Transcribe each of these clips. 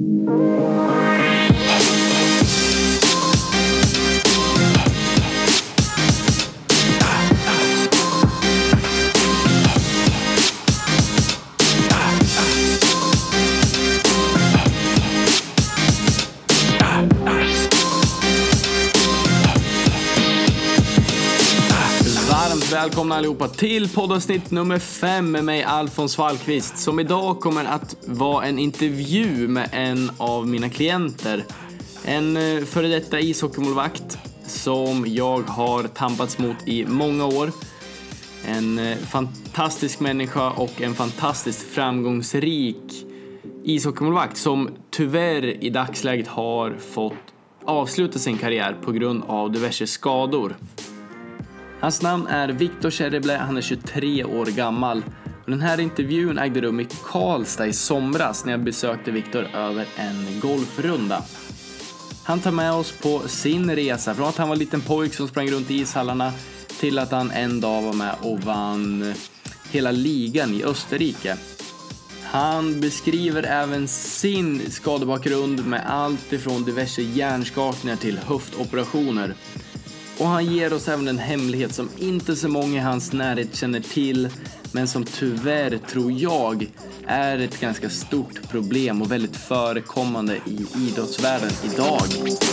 Välkomna allihopa till poddavsnitt nummer 5 med mig Alfons Wallqvist, som idag kommer att vara en intervju med en av mina klienter. En före detta ishockeymålvakt som jag har tampats mot i många år. En fantastisk människa och en fantastiskt framgångsrik ishockeymålvakt som tyvärr i dagsläget har fått avsluta sin karriär på grund av diverse skador. Hans namn är Viktor Kärreble, han är 23 år gammal. Och den här intervjun ägde rum i Karlstad i somras när jag besökte Viktor över en golfrunda. Han tar med oss på sin resa från att han var en liten pojk som sprang runt i ishallarna till att han en dag var med och vann hela ligan i Österrike. Han beskriver även sin skadebakgrund med allt ifrån diverse hjärnskakningar till höftoperationer. Och han ger oss även en hemlighet som inte så många i hans närhet känner till, men som tyvärr tror jag är ett ganska stort problem och väldigt förekommande i idrottsvärlden idag.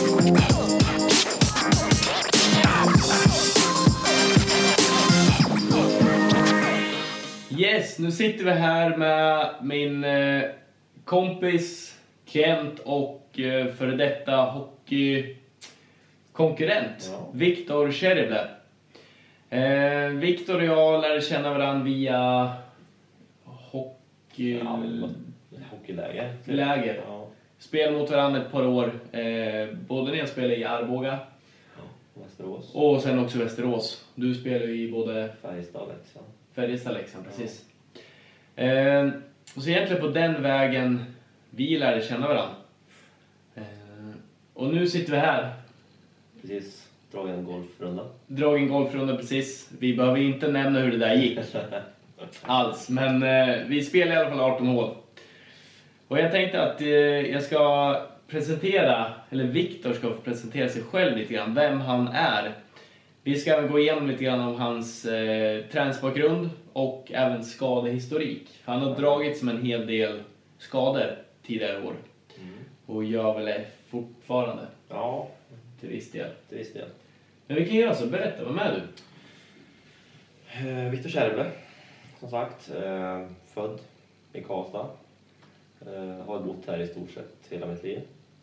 Yes, nu sitter vi här med min kompis, klient och före detta hockeykonkurrent, ja. Viktor Kärreble. Viktor och jag lärde känna varandra via hockeyläger. Ja. Spel mot varandra ett par år. Både när jag spelade i Arboga, Västerås. Och sen också Västerås. Du spelar ju i både Färjestad, Leksand, precis. Och så egentligen på den vägen vi lärde känna varandra. Och nu sitter vi här. Precis, dragit en golfrunda, precis. Vi behöver inte nämna hur det där gick alls, men vi spelar i alla fall 18 hål. Och jag tänkte att jag ska presentera, eller Viktor ska presentera sig själv lite grann, vem han är. Vi ska gå igenom lite grann om hans träningsbakgrund och även skadehistorik. För han har dragit som en hel del skador tidigare år. Och gör väl det fortfarande. Ja. Till viss del. Men vi kan göra så. Berätta, vad är du? Viktor Kärreble, som sagt. Född i Karlstad. Har bott här i stort sett hela mitt liv.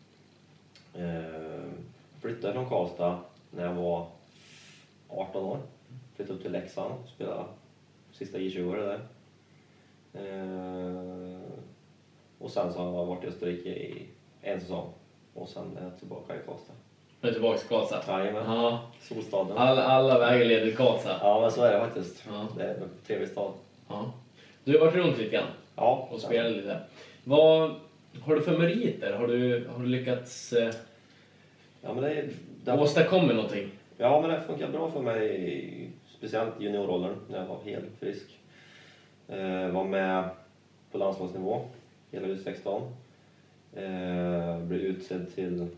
Flyttade från Karlstad när jag var 18 år. Flyttade upp till Leksand och spelade sista J20 där. Och sen så har jag varit i Österrike i en säsong. Och sen är jag tillbaka i Karlstad. Du är tillbaka i Karlstad? Jajamän. Ja. Solstaden. Alla vägar leder till Karlstad. Ja, men så är det faktiskt. Ja. Det är en trevlig stad. Ja. Du har varit runt lite grann. Ja. Och spelat lite. Vad har du för meriter? Har du lyckats åstadkomma någonting? Ja, men det funkar bra för mig. Speciellt juniorrollen när jag var helt frisk. Var med på landslagsnivå. Hela U16. Blev utsedd till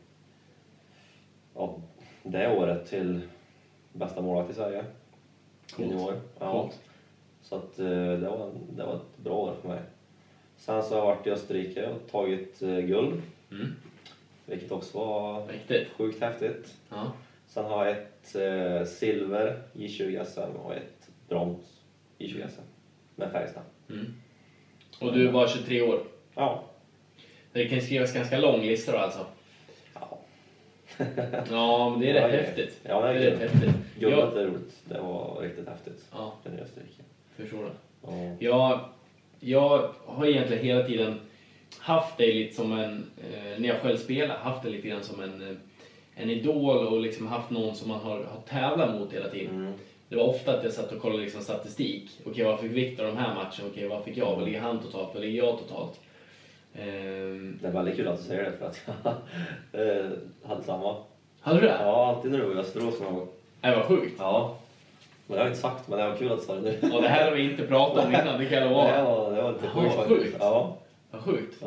det året till bästa målvakt i Sverige. Junior. Ja. Så att det var ett bra år för mig. Sen så har jag varit i Österrike och tagit guld. Vilket också var sjukt häftigt. Ja. Sen har jag ett silver i 20 SM och ett brons i 20 SM med Färjestad. Och du var 23 år? Ja. Det kan skrivas ganska lång lista då alltså? Ja. Ja, men det är rätt häftigt. Ja, det är rätt häftigt. Guldet är roligt. Det var riktigt häftigt. Ja. Den i Österrike. Förstår det. Ja. Jag har egentligen hela tiden haft det lite som när jag själv spelar, haft det lite grann som en idol och liksom haft någon som man har tävlat mot hela tiden. Det var ofta att jag satt och kollade liksom statistik. Okej, vad fick Viktor de här matchen? Okej, vad fick jag? Vad ligger han totalt? Vad ligger jag totalt? Det är väldigt kul att du säger det för att jag hade samma. Hade du det? Ja, alltid när du var i Västerås någon gång. Det var sjukt. Ja. Men det har jag inte sagt, men det var kul att du sa det nu. Och det här har vi inte pratat om innan, det kan jag lova. Det var lite sjukt. Sjukt. Ja. Vad sjukt. Ja.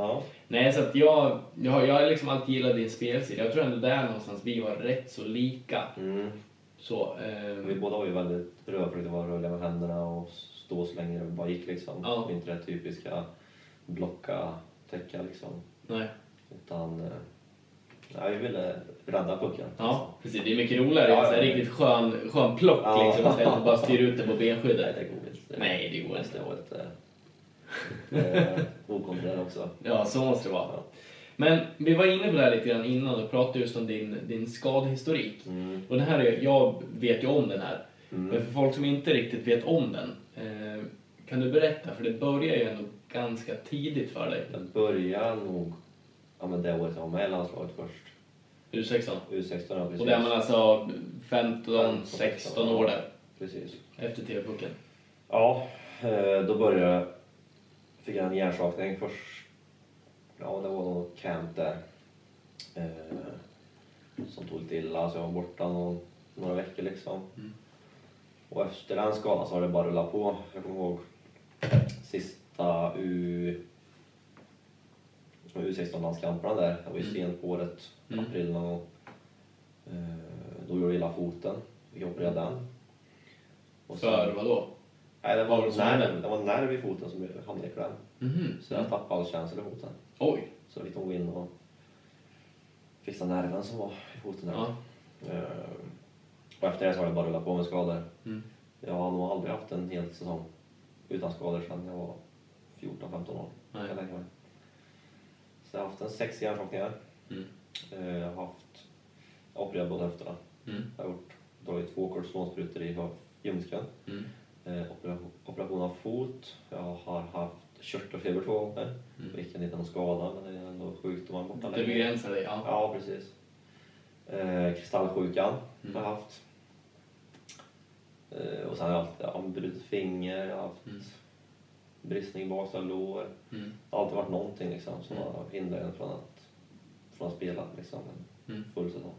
Nej, så att jag har liksom alltid gillat din spelstil. Jag tror ändå där någonstans vi var rätt så lika. Så, Vi båda var ju väldigt rörliga, var rörliga med händerna och stå så länge det bara gick liksom. Ja. Inte det typiska blocka, täcka liksom. Nej. Utan vi ville rädda pucken. Ja, precis. Det är mycket roligare. Ja, en riktigt skön plock liksom. Istället för att bara styra ut det på benskyddet. Nej, det går inte. Nej, det går inte. Det var lite okontrollerat också. Ja, så måste det vara. Ja. Men vi var inne på det här lite grann innan och pratade just om din skadehistorik. Och den här jag vet ju om den här. Men för folk som inte riktigt vet om den, kan du berätta? För det börjar ju ändå ganska tidigt för dig. Jag började nog det året jag var med i landslaget först. U16? U16, ja, precis. Och det är man alltså 15-16 år där? Precis. Efter TV-pucken? Ja, då fick jag en hjärnskakning först. Ja, det var nog camp där. Som tog lite illa, så jag var borta några veckor liksom. Och efter den skadan så har det bara rullat på. Jag kommer ihåg sista U16-landskamperna där. Jag var ju sent på året, april någon gång. Då gjorde jag illa foten. Jag opererade den. Och för vad då? Nej, det var nerv i foten som hamnade i kläm. Så jag tappade all känsla i foten. Oj! Så fick de gå in och fixa nerven som var i foten där. Ja. Och efter det så har jag bara rullat på med skador. Jag har nog aldrig haft en hel säsong utan skador sedan jag var 14-15 år. Nej. Så jag har haft 6 hjärnskakningar. Jag har opererat båda höfterna. Jag har dragit 2 kortisonsprutor i ljumsken. Operation av fot. Jag har haft körtelfeber 2 gånger. Vilken inte någon skada, men det är ändå sjukdomar borta länge. Det begränsar dig, ja. Ja, precis. Kristallsjukan har jag haft. Och sen har jag alltid brutit finger, jag har haft bristning i baksida lår. Det har alltid varit någonting liksom, som har hindrat en från att spela liksom, en full säsong.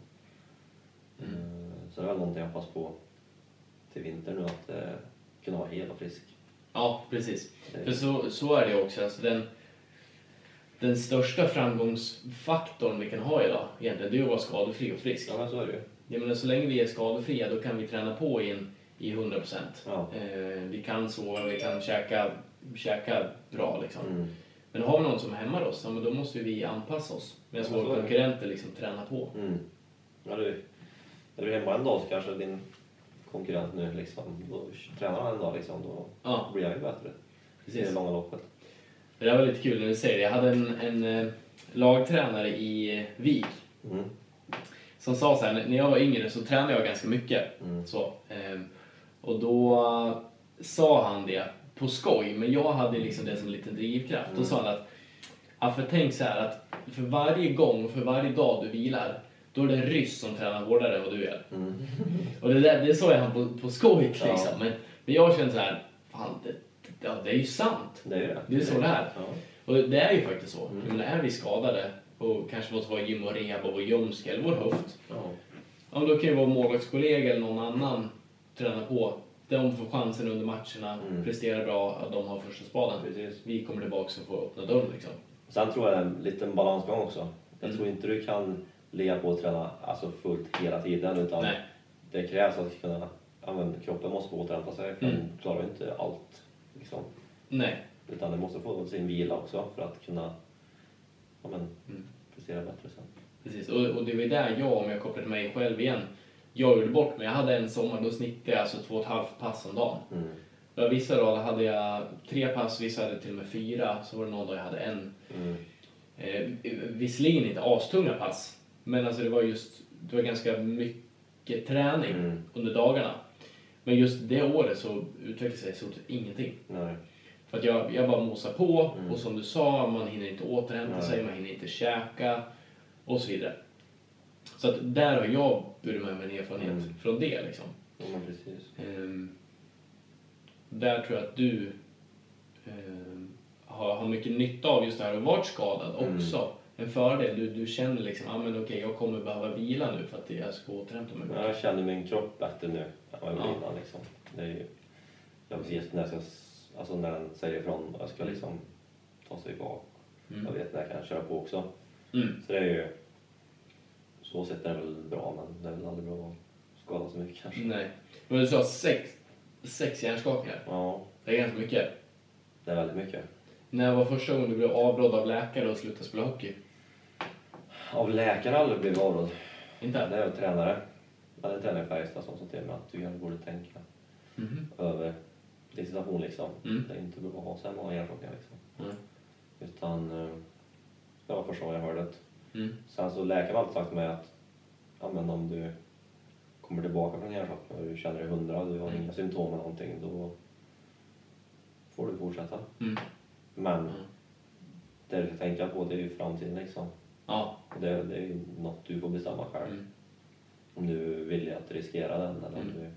Så det är väl någonting jag hoppas på till vinter nu, att kunna vara hel och frisk. Ja, precis. För så är det också. Alltså den största framgångsfaktorn vi kan ha idag egentligen, det är att vara skadefri och frisk. Ja, men så är det ju. Jag menar, så länge vi är skadefria, då kan vi träna på i 100%. Ja. Vi kan sova, vi kan käka bra liksom. Men har vi någon som hämmar oss, då måste vi anpassa oss. Medan våra konkurrenter liksom tränar på. Ja, är du hemma en dag så kanske din konkurrent nu liksom, då tränar han en dag liksom, då blir jag ju bättre. Precis. I det långa loppet. Det där var lite kul när du säger det. Jag hade en lagtränare i Vik som sa så här: när jag var yngre så tränade jag ganska mycket. Och då sa han det på skoj, men jag hade liksom det som en liten drivkraft. Då sa han att för tänk så här, att för varje gång och för varje dag du vilar, då är det en ryss som tränar hårdare än vad du gör. Och det sa han på skoj liksom. Ja. Men jag kände så här, fan, det är ju sant. Det är så det är. Ja. Och det är ju faktiskt så. Men är vi skadade och kanske måste vara gym och rehab och vår ljumske eller vår höft. Ja, då kan ju vara målvaktskollega eller någon annan träna på. De får chansen under matcherna, presterar bra, att de har första spaden. Precis. Vi kommer tillbaka och får öppna dörren liksom. Sen tror jag det är en liten balansgång också. Jag tror inte du kan ligga på och träna fullt hela tiden, utan det krävs att kunna, kroppen måste få återhämta sig, för den klarar inte allt liksom. Nej. Utan det måste få sin vila också för att kunna prestera bättre sen. Precis, och det var där om jag kopplade mig själv igen, jag gjorde bort mig. Jag hade en sommar, då snittade jag 2,5 pass om dagen. Vissa dagar hade jag 3 pass, vissa hade till och med 4, så var det någon dag jag hade 1. Visserligen inte astunga pass, men alltså det var ganska mycket träning under dagarna. Men just det året så utvecklade sig så ingenting. Nej. För att jag bara mosade på, och som du sa, man hinner inte återhämta sig, man hinner inte käka och så vidare. Så att där har jag burit med mig en erfarenhet från det liksom. Ja, precis. Där tror jag att du har mycket nytta av just det här och varit skadad också. En fördel, du känner liksom, okej, jag kommer behöva vila nu för att jag ska återhämta mig. Ja, jag känner min kropp bättre nu än vad jag gjorde innan liksom. Det är ju, jag vet när den säger ifrån, jag ska liksom ta sig bak. Jag vet när jag kan köra på också. Så det är ju, så sett är det väl bra, men det är väl aldrig bra att skada så mycket kanske. Nej. Men du sa 6 hjärnskakningar. Ja. Det är ganska mycket. Det är väldigt mycket. När var första gången du blev avrådd av läkare och slutade spela hockey? Av läkare aldrig blivit avrådd. Inte? Det är väl tränare. Jag hade en tränare i Färjestad som sa till mig att du kanske borde tänka över din situation liksom. Det är inte bra att ha så här många hjärnskakningar liksom. Utan det var första gången jag hörde det. Sen så läkaren har alltid sagt till mig att ja, men om du kommer tillbaka från hjärnskakning och du känner dig 100, du har inga symptom eller någonting, då får du fortsätta. Men det du ska tänka på, det är ju framtiden liksom. Ja. Det är ju något du får bestämma själv. Om du vill att riskera den eller om du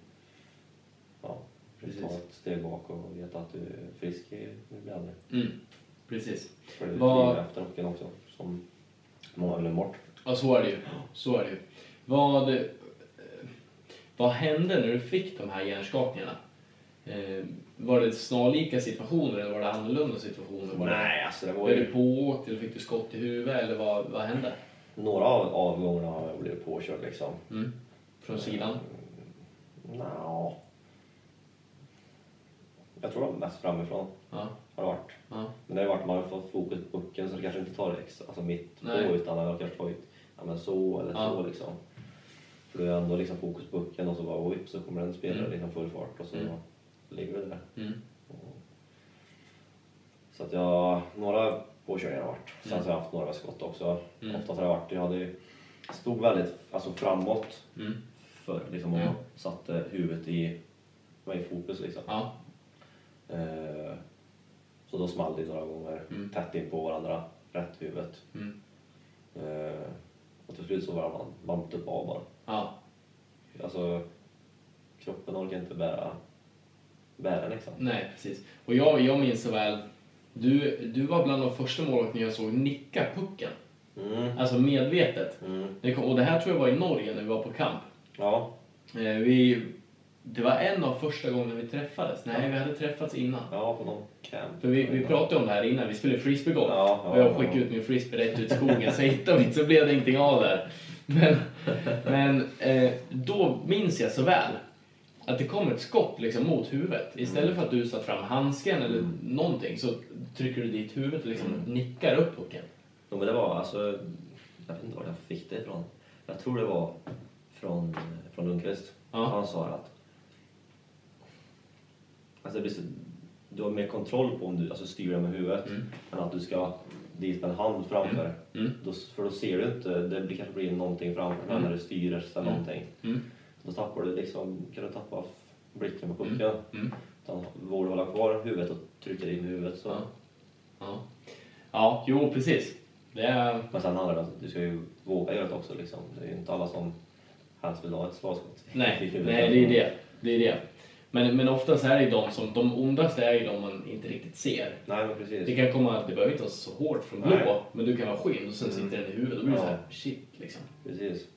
tar ett steg bak och vet att du är frisk när du blir äldre. Precis. För det är efter hockeyn också, som många glömmer bort. Ja, så är det ju. Vad hände när du fick de här hjärnskakningarna? Var det snarlika situationer eller var det annorlunda situationer? Nej, alltså det var ju... Blev du pååkt eller fick du skott i huvudet eller vad hände? Några av gångerna har jag blivit påkörd liksom. Från sidan? Nå. Jag tror det var mest framifrån. Har det varit. Men det har varit man har fått fokus på pucken så det kanske inte tar det alltså mitt på utan det har kanske tagit så eller så liksom. För du är ändå liksom fokus på pucken och så bara whip så kommer den spelare liksom full fart och så ligger det där. Så att några påkörningar har varit. Sen så har jag haft några skott också. Oftast har jag varit, stod väldigt framåt för liksom och satte huvudet i fokus liksom. Så då small det några gånger tätt in på varandra, rätt huvudet. Och till slut så var man upp av bara. Alltså kroppen orkar inte bära liksom. Nej, precis. Och jag minns så väl, du var bland de första målvakterna jag såg nicka pucken. Alltså medvetet. Och det här tror jag var i Norge när vi var på kamp. Ja. Det var en av första gången vi träffades. Nej, vi hade träffats innan. Ja, på någon camp. För vi pratade om det här innan. Vi spelade frisbeegolf. Och jag skickade ut min frisbee rätt ut i skogen. Så hittade vi inte, så blev det ingenting av där. Men då minns jag så väl att det kom ett skott liksom mot huvudet. Istället för att du satt fram handsken eller någonting så trycker du dit huvudet och liksom nickar upp pucken. Ja, men det var alltså, jag vet inte var jag fick det ifrån. Jag tror det var från Lundqvist. Han sa att alltså du har mer kontroll på om du styr det med huvudet än att du ska dit med en hand framför. För då ser du inte, det kanske blir någonting framför när du styr eller någonting. Då tappar du liksom, kan du tappa blicken på pucken. Utan vågar du hålla kvar huvudet och trycka in i huvudet så. Ja, jo precis. Men sen handlar det om att du ska ju våga göra det också liksom. Det är ju inte alla som helst vill ha ett slagskott. Nej, det är det. Men oftast är det de ondaste är ju de man inte riktigt ser. Nej, men precis. Det kan komma att det behöver inte vara så hårt från blå, men du kan vara skinn och sen sitter den i huvudet och blir så här shit liksom. Precis.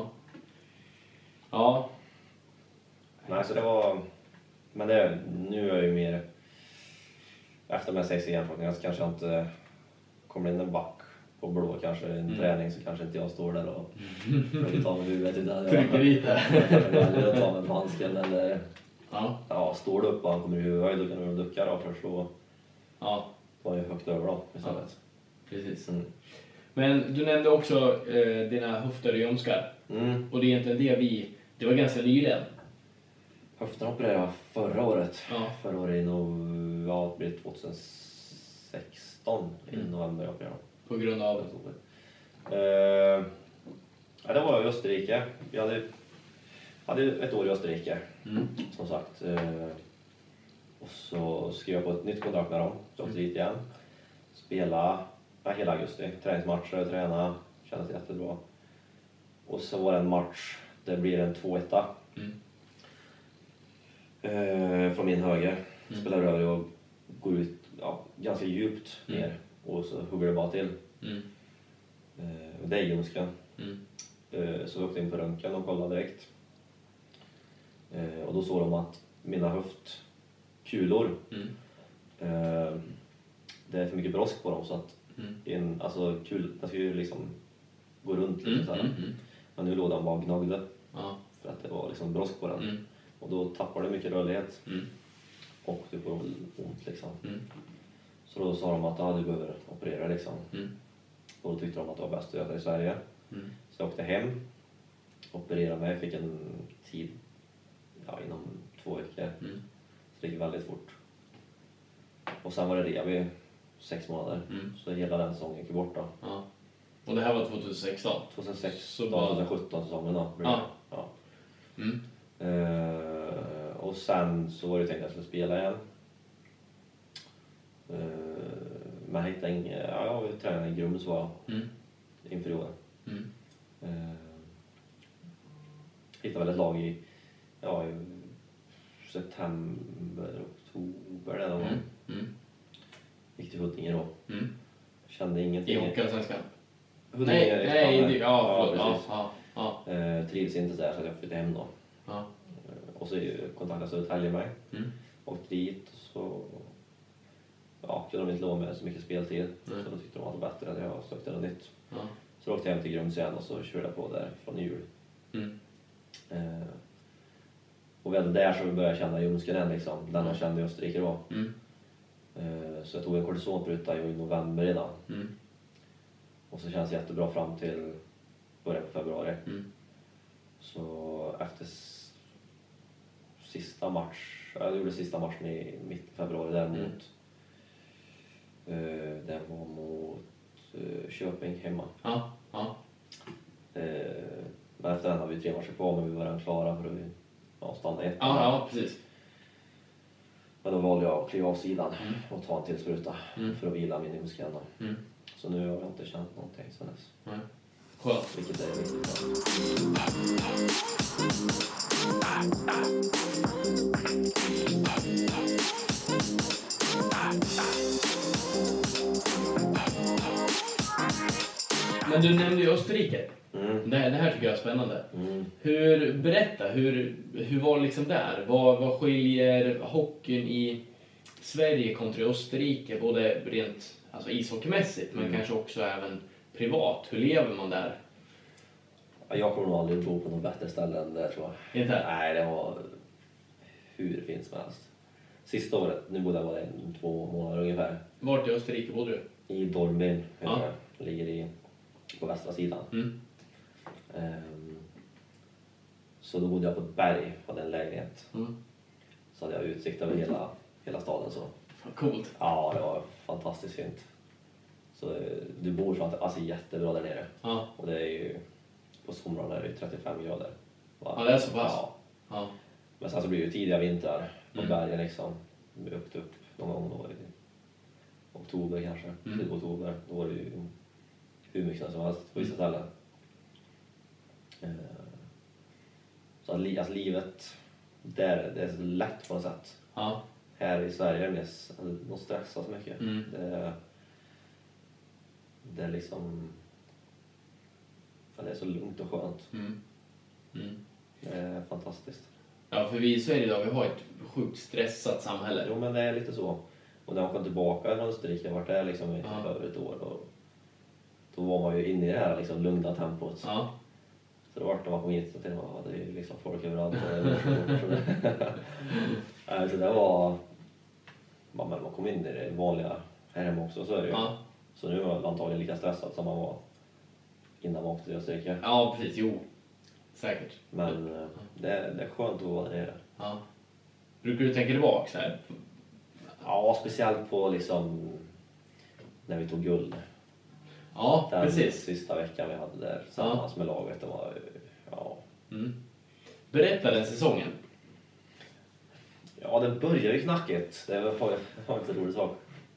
Ja. Nej, så det var, men nu är jag ju mer efter de här 6 hjärnskakningarna så kanske jag inte kommer in en back på blå kanske i en träning så kanske inte jag står där och tar med huvudet utan trycker dit där. Eller tar med handsken eller står du upp och han kommer i huvudet då kan du ducka då för att slå var ju högt över då istället. Precis. Men du nämnde också dina höfter och ljumskar. Och det är egentligen det var ganska nyligen. Höfterna opererade jag förra året. Förra året i det blir 2016 i november jag opererade. På grund av? Det var i Österrike. Jag hade ett år i Österrike, som sagt. Och så skrev jag på ett nytt kontrakt med dem. Så åkte dit igen. Spela hela augusti. Träningsmatcher, träna. Kändes jättebra. Och så var det en match. Det blir en 2-1. Från min höger. Spelar över och går ut ganska djupt ner. Och så hugger det bara till. Det är ljumsken. Så jag åkte in på röntgen och kollade direkt. Och då såg de att mina höftkulor det är för mycket brosk på dem så att Alltså kul, den ska ju liksom gå runt lite så här. Men nu låg den bara och gnagde. Ja. För att det var liksom brosk på den. Och då tappar det mycket rörlighet. Och du får ont liksom. Så då sa de att du behöver operera liksom. Och då tyckte de att det var bäst att göra det i Sverige. Så jag åkte hem. Opererade mig. Fick en tid inom 2 veckor. Så det gick väldigt fort. Och sen var det rehab i 6 månader. Så hela den säsongen gick bort då. Ja. Och det här var 2016? 2017 säsongen då. Ja. Och sen så var det tänkt att jag skulle spela igen. Men jag hittade inget. Jag tränade i Grums inför i år. Hittade väl ett lag i september, oktober eller någon. Gick till Huddinge då. Kände ingenting. I Hockeyallsvenskan? Huddinge. Precis. Trivs inte där så jag flyttade hem då. Ja. Och så kontaktade Södertälje mig. Åkte dit så kunde de inte lova mig så mycket speltid. Så då tyckte de att det var bättre att jag sökte något nytt. Så åkte jag hem till Grums igen och så körde jag på där från jul. Och väl där så började jag känna ljumsken än liksom. Den jag kände i Österrike då. Så jag tog en kortisonspruta i november redan. Och så känns det jättebra fram till början på februari. Så efter sista match, jag gjorde sista matchen i mitt februari däremot. Det var mot Köping hemma. Men efter den hade vi 3 matcher kvar, men vi var redan klara för att stanna 1. Ja, precis. Men då valde jag att kliva av sidan och ta en till spruta för att vila min ljumsken. Så nu har jag inte känt någonting sen dess. Skönt. Vilket är viktigt. Men du nämnde ju Österrike. Det här tycker jag är spännande. Berätta, hur var det liksom där? Vad skiljer hockeyn i Sverige kontra Österrike? Både rent ishockeymässigt men kanske också även privat. Hur lever man där? Jag kommer nog aldrig bo på något bättre ställe än det, tror jag. Inte? Nej, det var hur fint som helst. Sista året, nu bodde jag bara 2 månader ungefär. Vart i Österrike bodde du? I Dornbirn, ligger på västra sidan. Så då bodde jag på ett berg, hade en lägenhet. Så hade jag utsikt över hela staden. Så. Coolt. Ja, det var fantastiskt fint. Så du bor jättebra där nere. Och det är ju, på somrarna är det 35 grader. Ja, det är så pass. Ja. Men sen så blir det ju tidiga vintrar på bergen liksom. Vi åkte upp någon gång då i oktober kanske, till oktober. Då var det ju hur mycket som helst på vissa ställen. Så att livet där, det är så lätt på något sätt. Här i Sverige är det de stressar så mycket. Det är liksom, det är så lugnt och skönt. Det är fantastiskt. Ja, för vi i Sverige idag, vi har ett sjukt stressat samhälle. Jo, men det är lite så. Och när man kom tillbaka från Österrike, jag har varit där liksom i över ett år, då var man ju inne i det här liksom lugna tempot. Så det var när man kom hit så tänkte man, det är ju liksom folk överallt. Så det var, men man kom in i det vanliga här hemma också, så är det ju. Så nu är man antagligen lika stressad som man var innan man åkte till Österrike. Ja, precis, jo. Säkert. Men det är skönt att vara där nere. Brukar du tänka tillbaka så här? Ja, speciellt på liksom när vi tog guld. Ja, den precis. Sista veckan vi hade där tillsammans med laget. Det var, Berätta den säsongen. Ja, det började ju knackigt. Det var inte så rolig sak.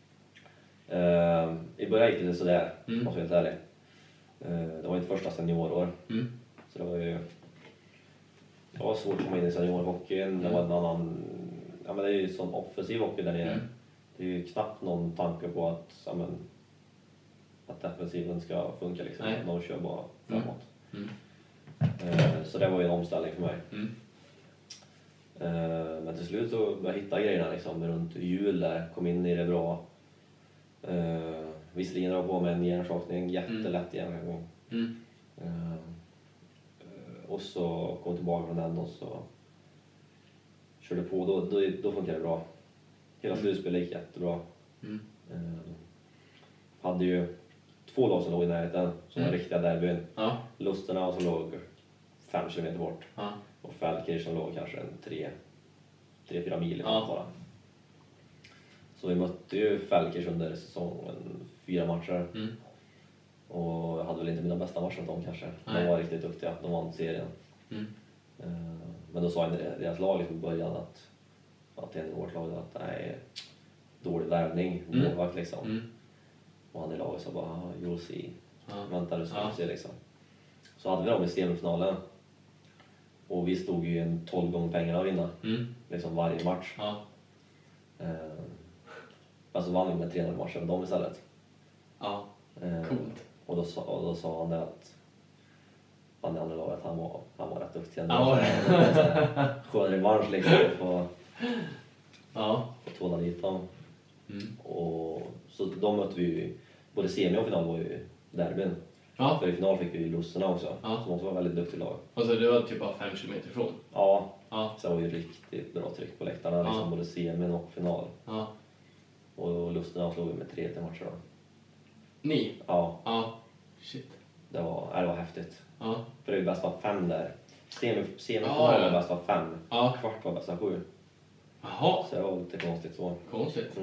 I början gick det sådär, måste jag helt ärlig. Det var mitt första seniorår. Så det var svårt att komma in i seniorhockeyn. Det var en annan, men det är ju sån offensiv hockey där nere. Det är ju knappt någon tanke på att defensiven ska funka liksom. De kör bara framåt. Så det var ju en omställning för mig. Men till slut så började jag hitta grejerna liksom runt jul där, kom in i det bra. Visserligen drar jag på mig en hjärnskakning, jättelätt hjärnskakning. Och så kom tillbaka från den och så körde på. Då funkar det bra. Hela slutspelet gick jättebra. Hade ju 2 lag som låg i närheten som var riktiga derbyn. Lusterna som låg 5 kilometer bort. Och Falkirch som låg kanske 3-4 mil bara. Så vi mötte ju Falkirch under säsongen 4 matcher. Och jag hade väl inte mina bästa matcher med dem kanske. De var riktigt duktiga, de vann serien. Men då sa deras lag i början att en i vårt lag att nej, dålig värvning, målvakt liksom. Och han i laget sa bara, you'll see. Vänta, du ska se liksom. Så hade vi dem i semifinalen. Och vi stod ju en 12 gånger pengarna att vinna. Liksom varje match. Men så vann vi med 300 matcher med dem istället. Coolt. Och då sa han det att han i andra laget, han var rätt duktig. Skön revansch liksom på tåla dit dem. Och så de mötte vi ju, både semi och final var ju derbyn. För i final fick vi ju Lusterna också, som också var väldigt duktig lag. Och så det var typ bara 5 kilometer ifrån? Så det var ju riktigt bra tryck på läktarna, liksom, både semi och final. Och Lusterna slog vi med 3 matcher då. Ni? Ja. Shit. Det var häftigt. För det är ju bäst av 5 där. Semifinal var bäst av 5. Kvart var bäst av 7. Så det var lite konstigt så. Konstigt.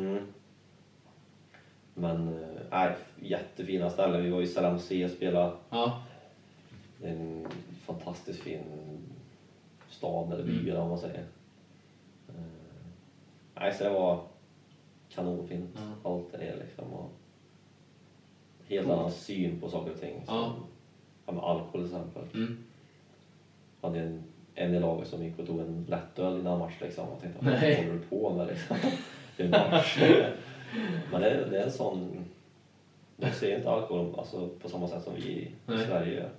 Men jättefina ställen. Vi var i Salam C och spelade. Det är en fantastiskt fin stad eller by eller vad man säger. Så det var kanonfint. Allt det liksom. Och helt annan syn på saker och ting. Som med alkohol till exempel. Hade en i laget som gick och tog en lättöl innan match liksom. Jag tänkte, vad håller du på med liksom? Det är en match. Men det är en sån... De ser inte alkohol alltså, på samma sätt som vi i Sverige gör.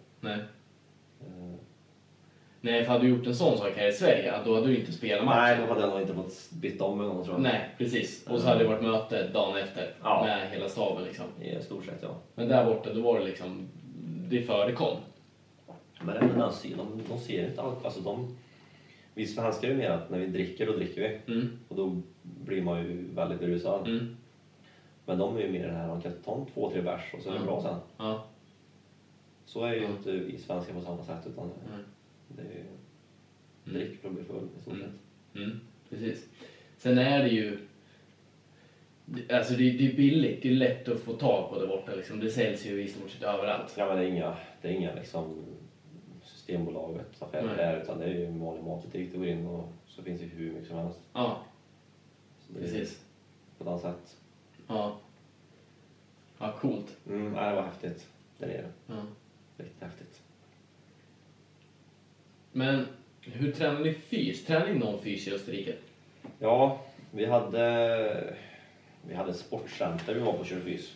Nej, för hade du gjort en sån sak här i Sverige, då hade du inte spelat matchen. Nej, då hade jag nog inte fått byta om med någon, tror jag. Nej, precis. Och så hade det varit möte dagen efter med hela staben liksom. I stort sett, ja. Men där borta, då var det liksom... Det förekom. Men även de ser inte allt. Alltså vi svenskar är ju mer att när vi dricker, då dricker vi. Och då blir man ju väldigt berusad. Men de är ju mer det här, man kan ta 2-3 bärs och så är det bra sen. Så är ju inte vi svenskar på samma sätt, utan det är ju drick för att bli full i stort sett. Precis. Sen är det ju... Alltså det är billigt, det är lätt att få tag på det borta liksom. Det säljs ju i stort sett överallt. Ja, men det är inga liksom Systembolaget affärer där, utan det är ju en vanlig matbutik. Du går in och så finns det hur mycket som helst. Så precis. På ett annat sätt. Ja, coolt. Det var häftigt. Det är det. Riktigt häftigt. Men hur tränar ni fys? Tränar ni någon fys i Österrike? Ja, vi hade sportcenter vi var på körfys.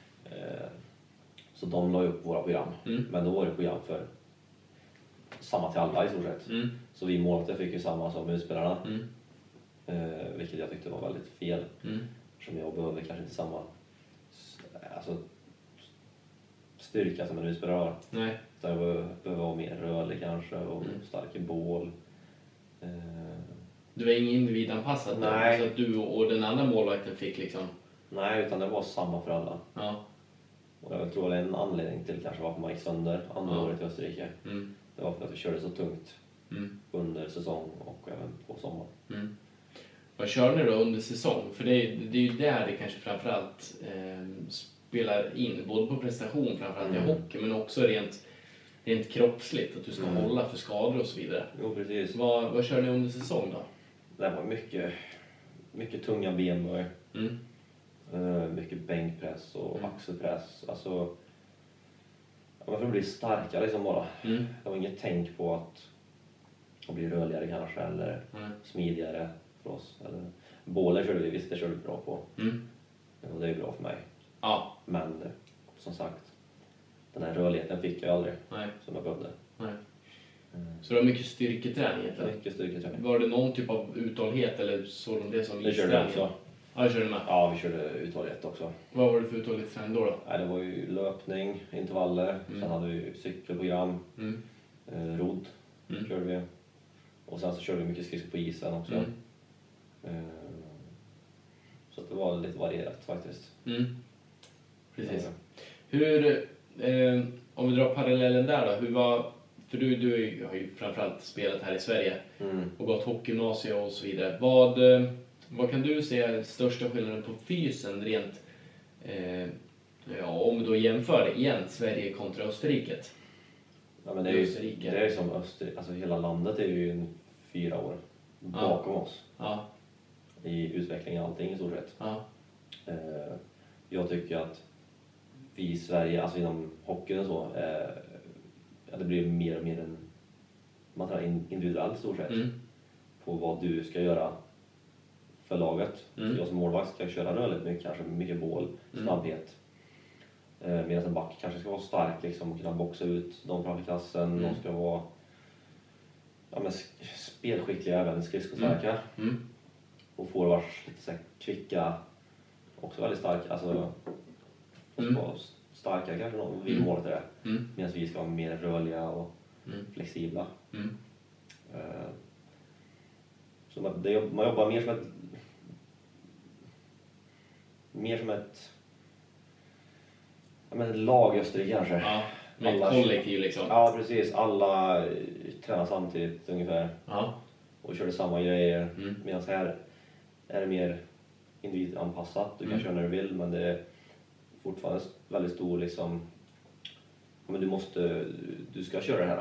Så de la upp våra program. Men då var det program för samma till alla i stort sett. Så vi målvakter fick ju samma som utspelarna. Vilket jag tyckte var väldigt fel. Som jag behövde kanske inte samma styrka som en utspelare har. Nej. Så jag behöver vara mer rörlig kanske och stark i bål. Du var ingen individanpassad? Nej. Så att du och den andra målvakten fick liksom... Nej, utan det var samma för alla. Och jag tror det är en anledning till kanske varför man gick sönder andra året i Österrike. Det var för att vi körde så tungt under säsong och även på sommaren. Vad kör ni då under säsong? För det är ju där det kanske framförallt spelar in. Både på prestation framförallt i hockey, men också rent kroppsligt. Att du ska hålla för skador och så vidare. Jo, precis. Vad kör ni under säsong då? Det var mycket tunga benböj. Mycket bänkpress och axelpress. Alltså, man får bli starkare liksom bara. Det var inget tänk på att bli rörligare kanske eller smidigare för oss. Eller, bålen körde vi, visst det körde vi bra på. Och det är ju bra för mig. Men som sagt, den här rörligheten fick jag aldrig som jag behövde. Så det var mycket styrketräning egentligen? Mycket styrketräning. Var det någon typ av uthållighet eller så det som det körde jag också. Ja, jag körde med. Ja, vi körde uthållighet också. Vad var det för uthållighetsträning då? Nej, det var ju löpning, intervaller. Sen hade vi cykelprogram. Rodd körde vi. Och sen så körde vi mycket skridskor på isen också. Så att det var lite varierat faktiskt. Precis. Hur, om vi drar parallellen där då, hur var, för du har ju framförallt spelat här i Sverige och gått hockeygymnasium och så vidare. Vad kan du säga är största skillnaden på fysen rent, om du då jämför det igen, Sverige kontra Österrike? Ja, men det är som Österrike, alltså hela landet är ju 4 år bakom oss. Ja. I utveckling och allting i stort sett. Ja. Jag tycker att vi i Sverige, alltså inom hockeyn och så, det blir mer och mer en, man tar individuellt i stort sett på vad du ska göra för laget. Så jag som målvakt ska köra rörligt mycket, kanske mycket boll, snabbhet. Medan en back kanske ska vara stark liksom, och kunna boxa ut de framför klassen. De ska vara spelskickliga, även skridskostarka. Och forwards lite så här kvicka, också väldigt starka, alltså starka kanske någon vill målet är det. Medan vi ska vara mer rörliga och flexibla. Så man jobbar mer som ett lag i Österrike kanske. Ja, med ett kollektiv liksom. Ja, precis. Alla tränar samtidigt ungefär. Ja. Och körde samma grejer. Medan här är det mer individanpassat. Du kan köra när du vill, men det är fortfarande väldigt stor liksom, men du ska köra det här.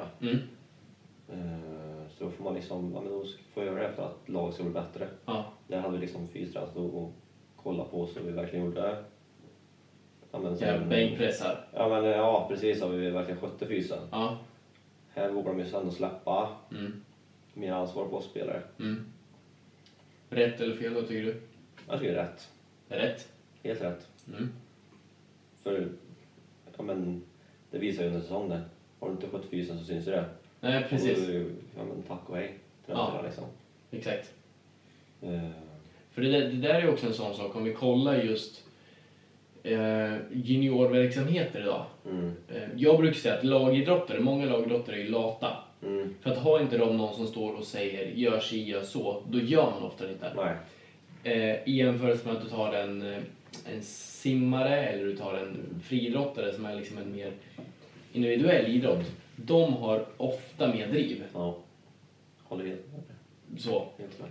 Så då får man liksom, då får jag göra det för att laget ska bli bättre. Ja. Där hade vi liksom fystränat och kolla på så vi verkligen gjorde det. Bänkpressar. Ja, precis, så vi verkligen skötte fysen. Ja. Här vågar de ju sen släppa mer ansvar på oss spelare. Rätt eller fel då, tycker du? Jag tycker det är rätt. Rätt? Helt rätt. För det visar ju under säsongen. Har du inte skött fysen så syns det. Nej, precis. Tack och hej. Liksom. Exakt. För det där är också en sån sak, om vi kollar just juniorverksamheter idag. Jag brukar säga att många lagidrottare är lata. För att har inte de någon som står och säger gör si, gör så, då gör man ofta inte. Nej. I jämförelse med att du tar en simmare eller du tar en friidrottare som är liksom en mer individuell idrott. De har ofta mer driv. Ja, håller helt med. Så.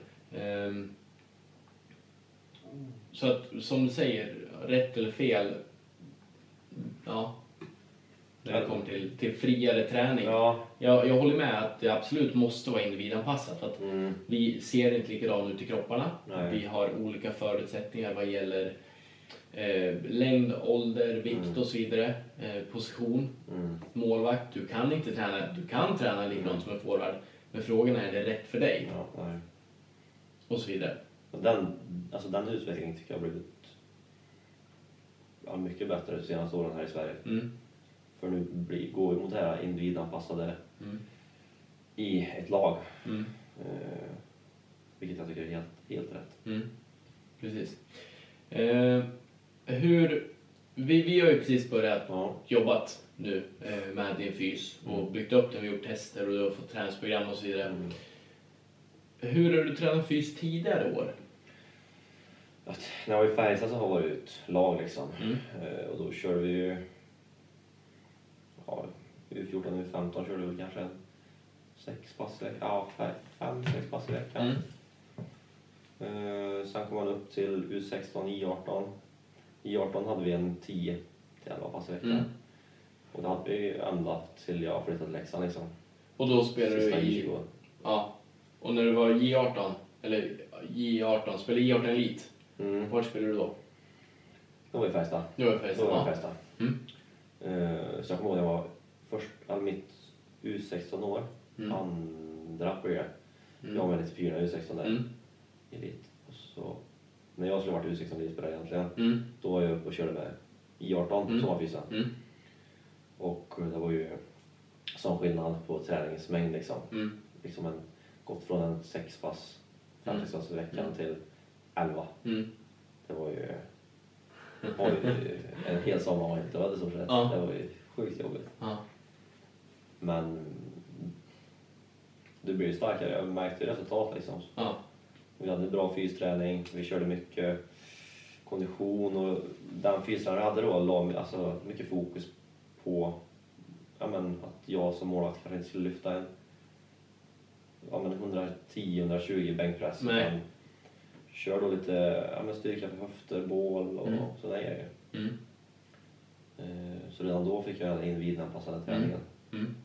Så att, som du säger, rätt eller fel, ja, när det kommer till friare träning. Ja. Jag håller med att det absolut måste vara individanpassat. För att vi ser inte likadant ut i kropparna. Nej. Vi har olika förutsättningar vad gäller längd, ålder, vikt och så vidare. Position, målvakt. Du kan träna likadant som en forward. Men frågan är det rätt för dig? Ja, nej. Och så vidare. Den utvecklingen tycker jag har blivit mycket bättre de senaste åren här i Sverige. För nu går vi mot det här individanpassade i ett lag. Vilket jag tycker är helt rätt. Precis. Vi har ju precis börjat jobbat nu med din fys och byggt upp det. Vi har gjort tester och du har fått träningsprogram och så vidare. Hur har du tränat fys tidigare år? När jag var i Färjestad så har vi ett lag liksom. Och då körde vi ju U14 och U15 körde vi kanske 6 pass i veckan. Ja, 5-6 pass i veckan. Sen kom man upp till U16 I18. I18 hade vi en 10-11 pass i veckan. Och det hade vi ända till jag flyttade till Leksand liksom. Och då spelade du i... Ja. Och när du var J18, eller J18, spelade J18 Elit. Var spelade du då? Då var jag i Färjestad. Så jag kommer ihåg att jag var först, mitt U16 år. Andra på det. Jag var 94 U16 där. Elit. Och så, när jag skulle varit U16 elitspelare egentligen. Då var jag uppe och körde med I18 som var fysen. Och det var ju sån skillnad på träningsmängd liksom. Liksom gått från en 6 pass, 5-6 pass i veckan till 11. det var ju en hel sommar var inte i stort sett. Ja. Det var ju sjukt jobbigt. Ja. Men du blir ju starkare. Jag märkte resultat liksom. Ja. Vi hade bra fysträning, vi körde mycket kondition och den fystränaren hade då alltså mycket fokus på att jag som målvakt kanske inte skulle lyfta en 110-120 bänkpress. Nej. Kör då lite styrka på höfter, bål och sådana grejer. Mm. Så redan då fick jag individanpassade träningen. Mm.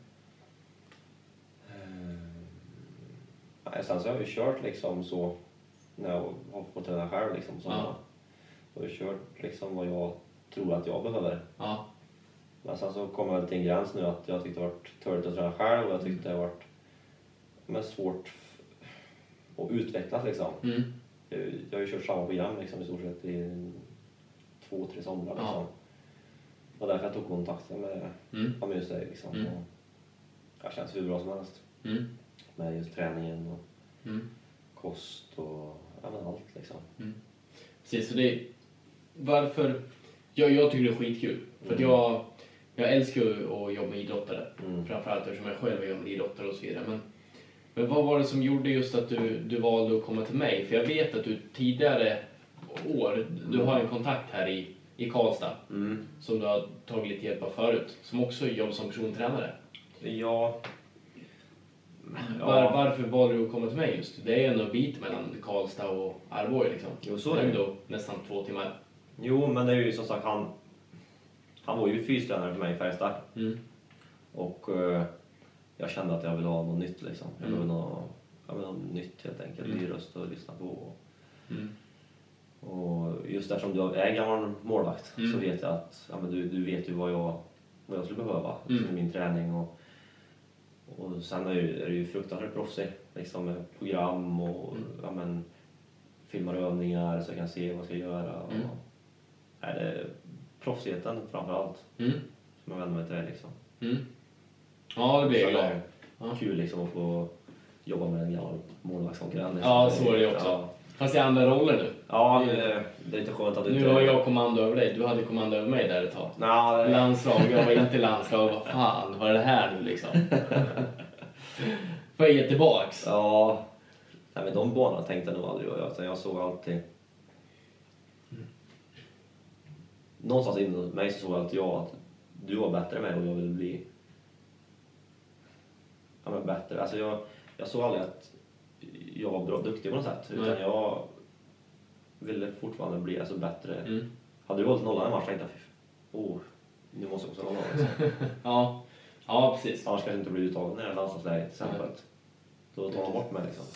Sen så har jag ju kört liksom så när jag har fått träna själv liksom. Så Ja. jag har ju kört liksom vad jag tror att jag behöver. Ja. Men sen så kommer jag till en gräns nu att jag tyckte det varit törligt att träna själv och jag tyckte det varit svårt att utvecklas liksom. Mm. Jag har ju kört samma program liksom i stort sett i 2-3 somrar liksom. Ja. Och därför jag tog kontakten med Amuse liksom. Mm. Och jag känns hur bra som helst. Mm. Med just träningen och kost och allt liksom. Mm. Precis, så det varför jag tycker det är skitkul för att jag älskar ju att jobba med idrottare framförallt eftersom jag själv jobbar med idrottare och så vidare, men vad var det som gjorde just att du valde att komma till mig? För jag vet att du tidigare år du har en kontakt här i Karlstad som du har tagit lite hjälp av förut som också jobbar som persontränare. Ja. Varför valde du att komma till mig just? Det är en bit mellan Karlstad och Arboga liksom. Jo, så är det. Då nästan 2 timmar. Jo, men det är ju som sagt han var ju fystränare för mig i Färjestad. Och jag kände att jag ville ha något nytt liksom. Jag ville något nytt helt enkelt. Ny röst att lyssna på. Och just eftersom du är gammal målvakt så vet jag att du vet ju vad jag skulle behöva i min träning. Och sen är det ju fruktansvärt proffsigt liksom med program och filmar övningar så jag kan se vad jag ska göra. Och, det är proffsigheten framförallt som jag vänder mig till det liksom. Ja, det blir jag glad. Kul liksom att få jobba med en gammal målvaktskonkurrent. Ja, så är det också. Ja. Fast i andra roller nu. Ja, det är lite skönt att du nu har jag kommando över dig. Du hade kommando över mig där ett tag. Nå, Landslag, jag var inte landslag. Vad fan, vad är det här nu liksom? Får jag ge tillbaks? Ja. Nej, men de banorna tänkte jag nog aldrig göra. Jag såg alltid... Någonstans inom mig så såg jag alltid att du var bättre än mig och jag ville bli bättre. Alltså jag såg aldrig att jag var bra, duktig på något sätt. Utan jag ville fortfarande bli bättre. Hade du valt nollan en match tänkte jag, nu måste jag också nolla. Liksom. Ja, precis. Annars kanske inte blir uttagen när det är landslagsläge till exempel. Då tar man bort mig liksom.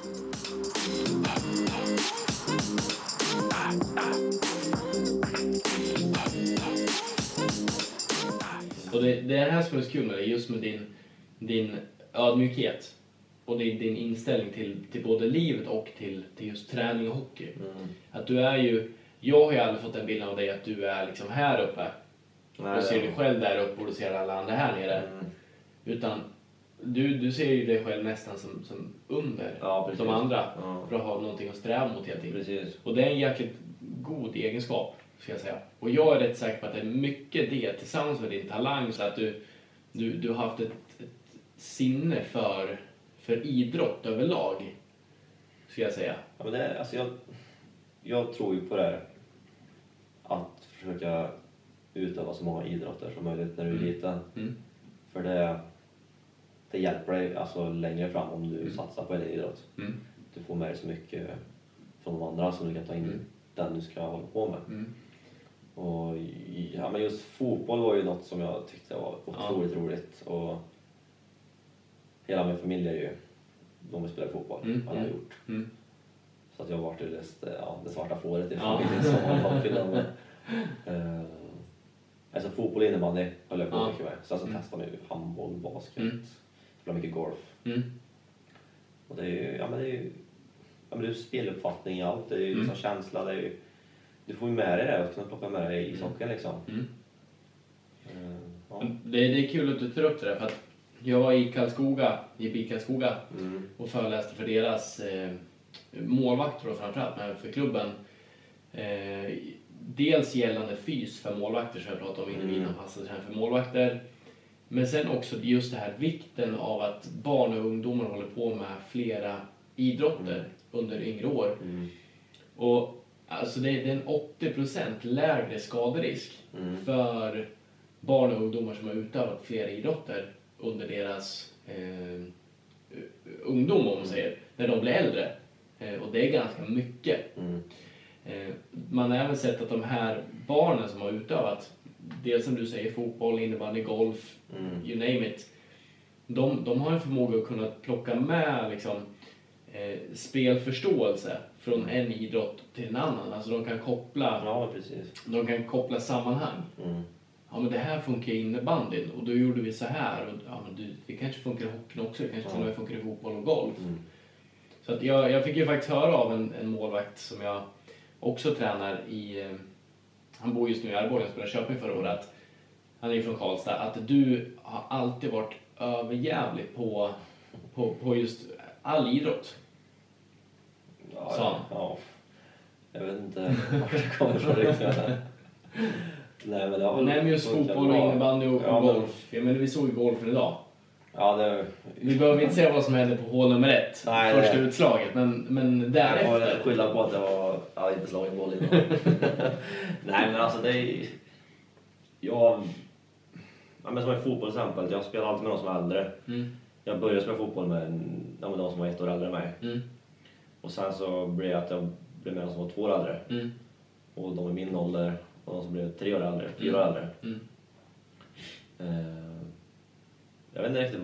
Och det här som är så kul med det, just med din ödmjukhet och din inställning till både livet och till just träning och hockey. Att du är ju, jag har ju aldrig fått en bild av dig att du är liksom här uppe. Du ser dig själv där uppe och du ser alla andra här nere. Utan du ser ju dig själv nästan som under de andra för att ha någonting att sträva mot hela tiden. Precis. Och det är en jäkligt god egenskap, ska jag säga. Och jag är rätt säker på att det är mycket det tillsammans med din talang så att du har haft ett sinne för idrott överlag, ska jag säga. Ja, men det är, alltså jag tror ju på det här att försöka utöva så många idrotter som möjligt när du är liten. För det hjälper dig längre fram om du satsar på en idrott. Du får med dig så mycket från de andra som du kan ta in den du ska hålla på med. Och men just fotboll var ju något som jag tyckte var otroligt roligt. Och hela min familj är ju de som spelar fotboll. Alla har gjort. Så att jag har varit det svarta fåret i familjen som har hållit till dem. Fotboll och innebandy höll jag på mycket med. Sen så testade jag handboll, basket, spelade mycket golf. Och det är ju det är speluppfattning i allt. Det är ju liksom känsla. Det är ju, du får ju med dig det och kunna plocka med dig i ishockey liksom. Det är kul att du tar upp det där för att jag var i Karlskoga och föreläste för deras målvakter framförallt, men för klubben Dels gällande fys för målvakter, som jag pratade om individanpassad träning för målvakter. Men sen också just det här vikten av att barn och ungdomar håller på med flera idrotter under yngre år. Och alltså det är en 80% lägre skaderisk för barn och ungdomar som har utövat flera idrotter under deras ungdom, om man säger, när de blir äldre. Och det är ganska mycket. Man har även sett att de här barnen som har utövat, dels som du säger, fotboll, innebandy, golf, you name it, de har en förmåga att kunna plocka med liksom, spelförståelse från en idrott till en annan. Alltså de kan koppla, de kan koppla sammanhang. Ja, men det här funkar i innebandyn och då gjorde vi så här. Och, ja, men det kanske funkar i hockeyn också, det kanske till och med funkar i fotboll och golf. Så att jag fick ju faktiskt höra av en målvakt som jag också tränar i, han bor just nu i Arboga och spelar Köping förra året. Han är ju från Karlstad. Att du har alltid varit överjävlig på just all idrott. Ja. Jag vet inte vart det kommer från riktigt. Nej, men just fotboll och innebandy och golf. Ja, men vi såg ju golfen idag. Ja, Vi behöver inte säga vad som hände på hål nummer 1. Första utslaget. Men därefter. Jag får skylla på att jag inte slagit boll innan. Nej, men alltså det är... men som i fotboll till exempel. Jag spelar alltid med de som är äldre. Jag började spela fotboll med de som var 1 år äldre än mig. Och sen så blev det att jag blev med de som var 2 år äldre. Och de i min ålder. Och de som blev 3 år äldre, 4 år äldre. Jag vet inte riktigt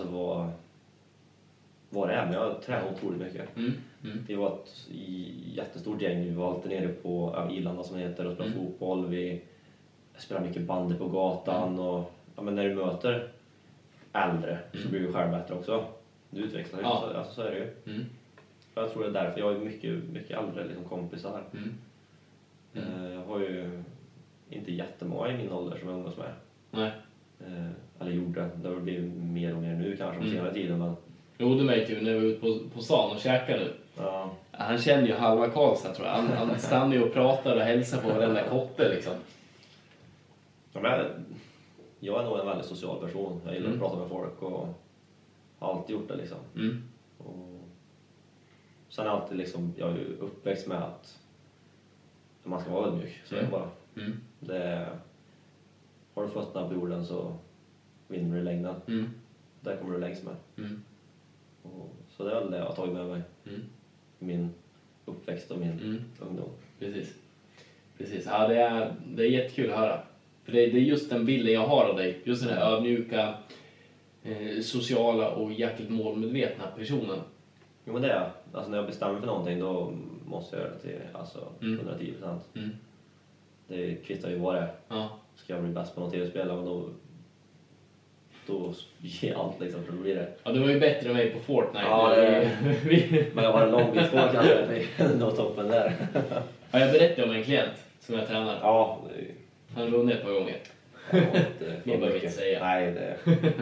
vad det är, men jag tränar otroligt mycket. Vi var ett jättestort gäng. Vi var alltid nere på Ilanda som det heter och spelade fotboll. Vi spelade mycket bandy på gatan. Och men när du möter äldre så blir du själv bättre också. Du utvecklar ju, så är det ju. Jag tror det är därför jag är mycket äldre liksom kompisar. Jag har ju inte jättemånga i min ålder som jag umgås med. Nej. Eller gjorde. Det har blivit mer och mer nu kanske på senare tiden. Men... Jo, det märkte ju när vi var ute på stan och käkade. Ja. Han känner ju halva Karlstad, tror jag. Han stannar ju och pratar och hälsar på varenda kotte liksom. Ja, men jag är nog en väldigt social person. Jag gillar att prata med folk och har alltid gjort det liksom. Och sen alltid liksom, jag är ju uppväxt med att man ska vara ödmjuk, så är det bara. Det, har du fötterna på jorden så vinner du i längden. Där kommer du längst med. Och, så det är väl det jag har tagit med mig. Min uppväxt och min ungdom. Precis. Ja, det är jättekul att höra. För det är just den bilden jag har av dig. Just den här ödmjuka, sociala och jäkligt målmedvetna personen. Jo, men det är alltså när jag bestämmer för någonting då måste jag göra det till 110%. Det kvittar ju vad det är. Ska jag bli bäst på någon tv-spel, men då ger allt liksom, för då blir det. Ja, du var ju bättre än mig på Fortnite. Ja, men jag har en lång bit kvar kanske. Nå toppen där. Ja, jag berättade om en klient som jag tränar. Ja. Han vunnit ett par gånger. Det behöver inte säga. Nej, det.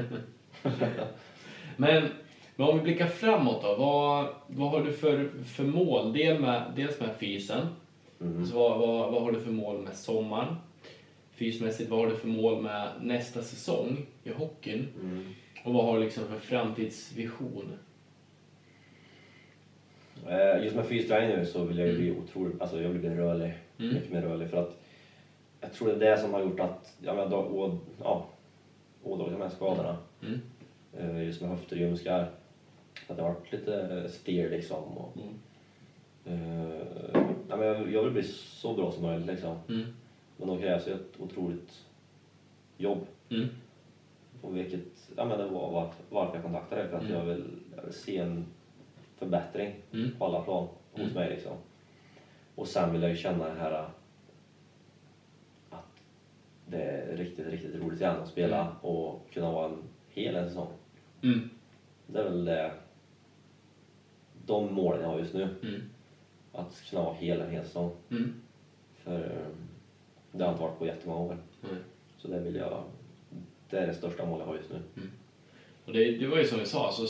Men om vi blickar framåt då. Vad har du för mål? Dels med fysen. Så vad har du för mål med sommaren? Fysmässigt, vad har du för mål med nästa säsong i hockeyn? Och vad har du liksom för framtidsvision? Just med fysträning nu så vill jag ju bli otroligt, alltså jag vill bli rörlig, mycket mer rörlig, för att jag tror det är det som har gjort att ådragit de här skadorna. Just med höfter och ljumskar, att det har varit lite stel liksom och, jag vill bli så bra som möjligt liksom. Men då krävs ju ett otroligt jobb. Och vilket, det var varför jag kontaktade dig, för att jag vill se en förbättring på alla plan hos mig liksom. Och sen vill jag ju känna det här att det är riktigt, riktigt roligt igen att spela och kunna vara en säsong. Det är väl de målen jag har just nu. Att kunna vara en hel säsong. För det har inte varit på jättemånga år. Så det är det största målet jag har just nu. Och det var ju som vi sa, alltså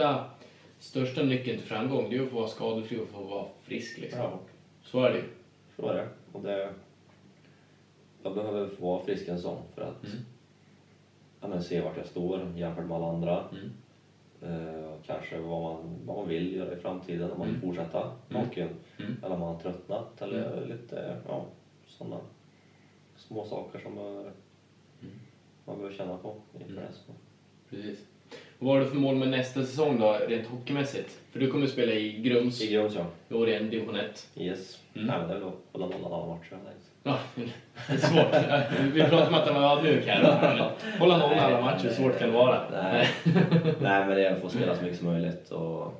största nyckeln till framgång, det är att få vara skadefri och få vara frisk liksom. Så är det ju. Så är det. Och jag behöver få vara frisk en sån för att se vart jag står jämfört med alla andra. Kanske vad man vill göra i framtiden, om man vill fortsätta hockeyn. Eller om man har tröttnat eller lite sådana små saker som man behöver känna på inför det. Precis. Vad har du för mål med nästa säsong då, rent hockeymässigt? För du kommer att spela i Grums. I Grums, ja. I år igen, division 1. Yes. Nej, men det är väl hålla nollan alla matcher. Ja, det är svårt. Vi pratar om att det var ödmjuk här. Hålla nollan alla matcher, hur svårt kan det vara? Nej, men det är att få spela så mycket som möjligt och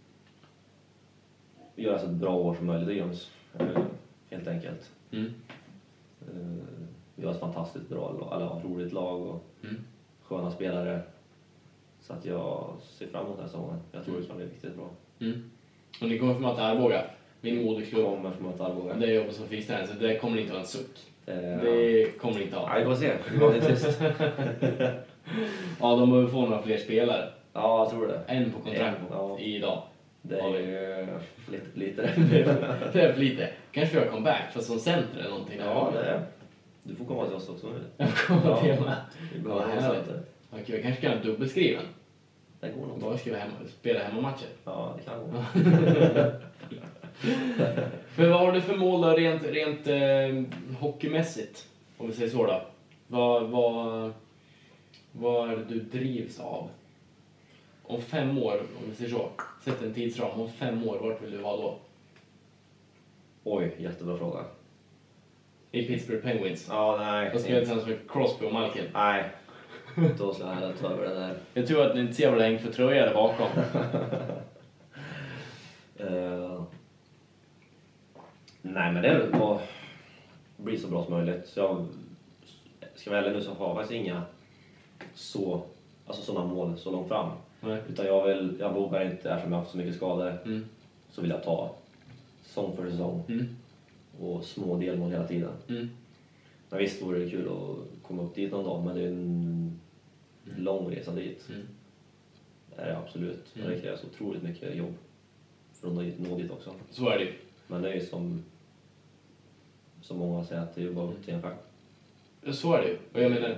göra så ett bra år som möjligt i Grums. Helt enkelt. Vi har ett fantastiskt bra, roligt lag och sköna spelare. Så att jag ser fram emot den här säsongen. Jag tror det kan bli riktigt bra. Och ni kommer få möta Arboga, min moderklubb. Kommer få möta Arboga. Det är jobbet som finns där, så det kommer inte ha en suck. Det kommer inte ha. Ja, vi får se. Det går lite tyst. Ja, de behöver få några fler spelare. Ja, jag tror det. En på kontrakt idag. Det är ju lite. Det är för lite. Kanske vi har comeback, för som center eller någonting. Ja, det är. Du får komma till oss också nu. Jag får komma till mig. Vi behöver en center. Okej, jag kanske kan ha dubbelskriven. Det går nog. Bara spela hemmamatcher. Ja, det kan gå. Men vad har du för mål då, rent hockeymässigt? Om vi säger så då. Vad är det du drivs av? Om 5 år, om vi säger så. Sätt en tidsram. Om 5 år, vart vill du vara då? Oj, jättebra fråga. I Pittsburgh Penguins. Ja, nej. Då ska jag tillsammans med Crosby och Malkin. Nej. Då ska jag ta över det där. Jag tror att ni inte ser vad det hänger för tröja där bakom. Nej, men det är väl att bli så bra som möjligt. Så jag ska välja nu, så har jag faktiskt inga sådana mål så långt fram. Nej. Utan jag vågar inte, eftersom jag har haft så mycket skador, så vill jag ta säsong för säsong. Och små delmål hela tiden. Men visst vore det kul att komma upp dit någon dag, men det är en lång resa dit. Det är det absolut. Men det krävs otroligt mycket jobb för att nå dit också. Så är det ju. Men det är ju som många säger, att det är ju bara upp till en färd. Så är det ju. Och jag menar,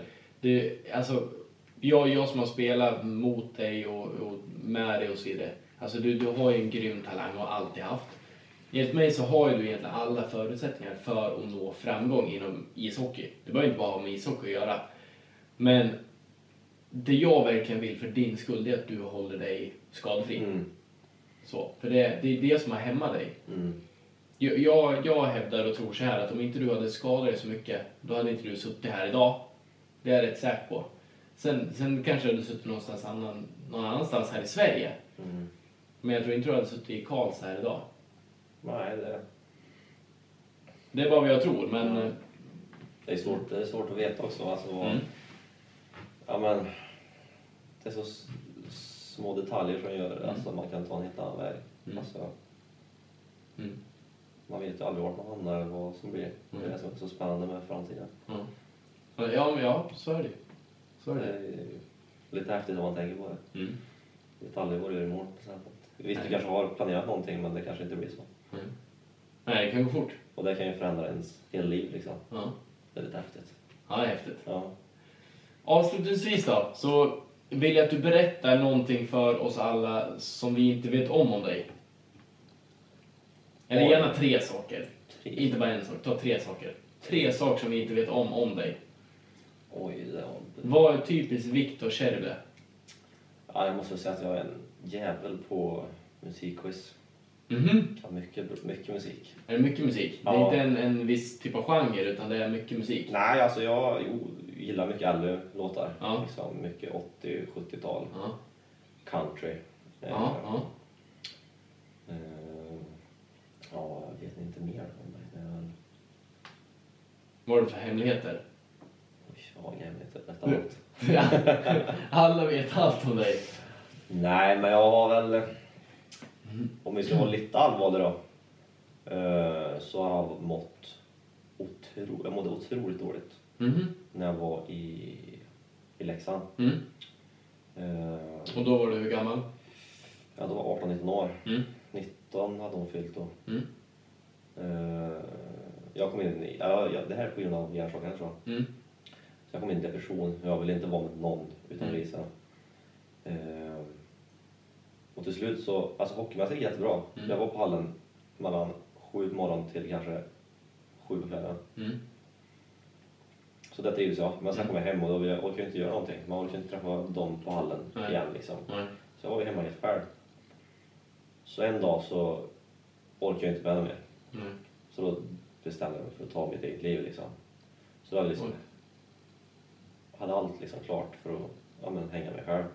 jag som har spelat mot dig och med dig och så vidare. Alltså du har ju en grym talang och alltid haft. Enligt mig så har ju du egentligen alla förutsättningar för att nå framgång inom ishockey. Det behöver inte bara ha med ishockey att göra. Men det jag verkligen vill för din skull, det är att du håller dig skadefri. Så, för det är det som har hämmat dig. Jag hävdar och tror så här att om inte du hade skadat dig så mycket, då hade inte du suttit här idag. Det är jag rätt säker på. Sen kanske du hade suttit någon annanstans här i Sverige. Men jag tror inte du hade suttit i Karlstad här idag. Nej, det är bara vad jag tror, men... Det är svårt att veta också. Alltså, ja, men det är så små detaljer som gör det. Alltså, man kan ta en helt annan väg. Alltså, man vet ju aldrig vart man hamnar eller vad som blir. Det är det som är så spännande med framtiden. Ja, så är det. Det är lite häftigt om man tänker på det. Jag vet aldrig vad du gör imorgon. Visst, du kanske har planerat någonting, men det kanske inte blir så. Nej, det kan gå fort. Och det kan ju förändra ens hela liv liksom. Det är lite häftigt. Ja, det är häftigt. Ja. Avslutningsvis då, så vill jag att du berättar någonting för oss alla som vi inte vet om dig. Eller gärna 3 saker. Inte bara en sak, ta 3 saker. 3 saker som vi inte vet om dig. Oj, det var inte... Vad är typiskt Viktor Kärvle? Ja, jag måste säga att jag är en jävel på musikquiz. Kan mycket musik. Är det mycket musik? Ja. Det är inte en viss typ av genre, utan det är mycket musik? Nej, alltså jag gillar mycket LU-låtar. Ja. Liksom mycket 80-70-tal. Ja. Country. Ja. Jag vet inte mer om det. Vad är det för hemligheter? Jag har inga hemligheter, nästan allt. Alla vet allt om dig. Nej, men jag har väl... Om vi ska vara lite allvarliga då. Så har jag mådde otroligt dåligt. När jag var i Leksand. Och då var du hur gammal? Ja, då var 18-19 år. 19 hade hon fyllt då. jag kom in i, det här är på grund av hjärnskakningen tror jag. Så jag kom in i depression, jag ville inte vara med någon utan Lisa. Och till slut så, alltså hockeymässigt jättebra. Jag var på hallen mellan 7 på morgonen till kanske 7 på kvällen. Så det trivs jag. Men sen kom jag hem och då orkade jag inte göra någonting. Man orkade inte träffa dem på hallen igen liksom. Så jag var hemma helt själv. Så en dag så orkade jag inte med mer. Så då bestämde jag mig för att ta mitt eget liv liksom. Så då liksom, hade allt liksom klart för att hänga mig själv.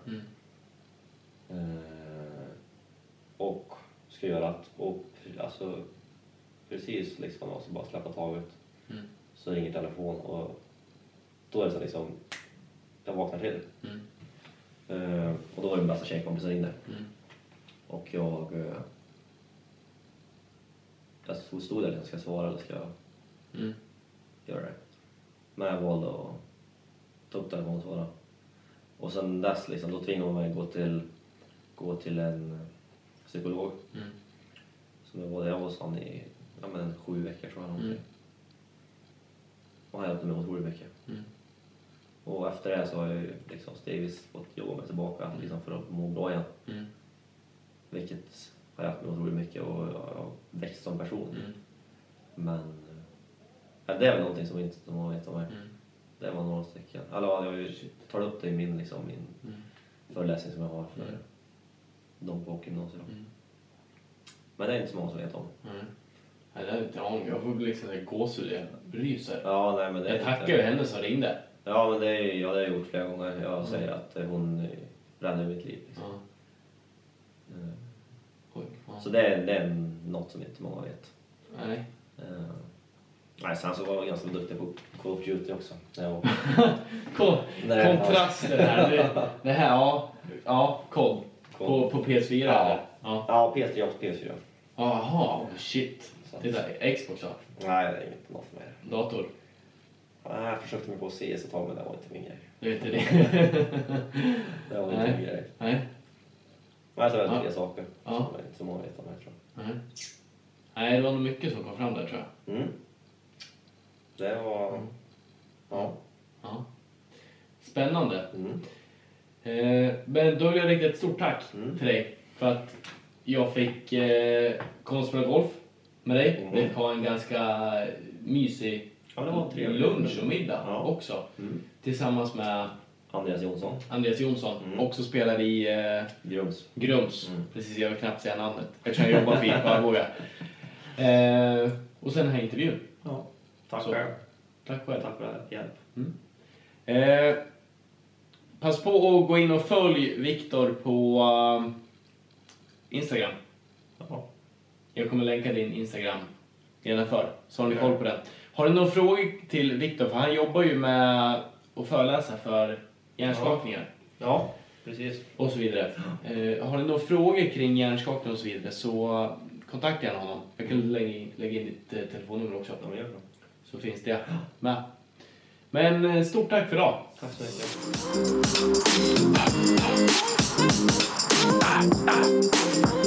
Och ska göra att, och alltså precis liksom så bara släppa taget. Så ringer telefon och då är det så liksom jag vaknar till. Och då var det min bästa tjejkompis som ringde. Och jag stod där liksom, ska jag svara eller ska jag göra det. Men jag valde att ta upp telefonen och svara. Och sen dess liksom, då tvingade man mig gå till en psykolog. Så jag var hos han i 7 veckor tror jag. Och han hjälpte mig otroligt mycket. Och efter det så har jag liksom stegvis fått jobba mig tillbaka liksom, för att må bra igen. Vilket har hjälpt mig otroligt mycket och jag har växt som person. Men det är väl någonting som inte de har vet om mig. Det var några stycken. Eller jag har ju tagit upp det i min föreläsning som jag har för de på hockeygymnasiet. Men det är inte så många som vet om. Nej, det är inte aning. Jag får liksom gåshud, jag ryser. Ja, nej, men det jag tackar ju henne som ringde. Ja, men det har jag gjort flera gånger. Jag säger att hon räddade mitt liv. Liksom. Så det är något som inte många vet. Nej. Nej, sen så var jag ganska duktig på Call of Duty också. Kontraster här. Det här, COD. På PS4 eller? Ja, PS3 och PS4. Jaha, shit. Det är Xbox då? Nej, det är inte något för mig. Dator? Jag försökte mig på CS ett tag, men det var inte min grej. Det är inte det? Det var inte min grej. Nej. Nej, så är det 3 saker som inte så många vet om mig, tror jag. Nej, det var nog mycket som kom fram där, tror jag. Det var... Ja. Spännande. Men då vill jag rikta ett stort tack till dig för att jag fick komma och spela golf med dig. Vi fick ha en ganska mysig lunch och middag också. Tillsammans med Andreas Jonsson. Också spelar i Grums. Precis, jag vill knappt säga namnet. Eftersom jag jobbar fint på Arboga. Och sen den här intervjun. Ja, tack själv. Tack själv. Tack för hjälp. Pass på att gå in och följ Viktor på Instagram. Jag kommer länka din Instagram nedanför, så har ni koll på den. Har du några frågor till Viktor? För han jobbar ju med att föreläsa för hjärnskakningar. Ja, precis. Och så vidare. Har ni några frågor kring hjärnskakningar och så vidare, så kontakta gärna honom. Jag kan lägga in ditt telefonnummer också. Ja, gör det. Så finns det med. Men stort tack för idag. Tack så mycket.